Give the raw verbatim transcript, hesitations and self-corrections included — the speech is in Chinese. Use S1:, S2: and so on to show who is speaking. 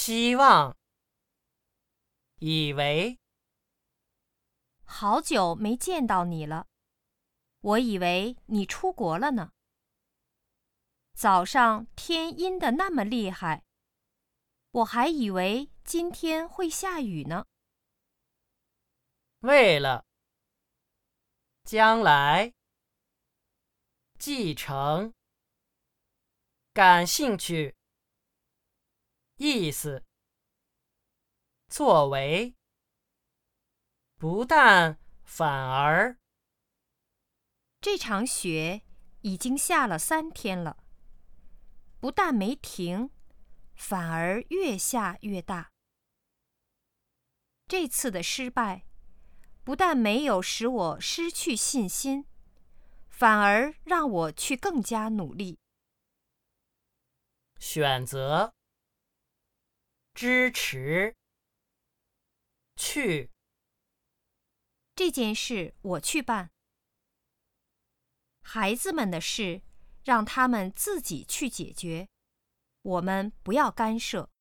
S1: 希望，以为，
S2: 好久没见到你了，我以为你出国了呢。早上天阴得那么厉害，我还以为今天会下雨呢。
S1: 为了，将来，继承，感兴趣，意思，作为，不但，反而，
S2: 这场雪已经下了三天了，不但没停，反而越下越大。这次的失败，不但没有使我失去信心，反而让我去更加努力。
S1: 选择，支持，去，
S2: 这件事我去办。孩子们的事，让他们自己去解决，我们不要干涉。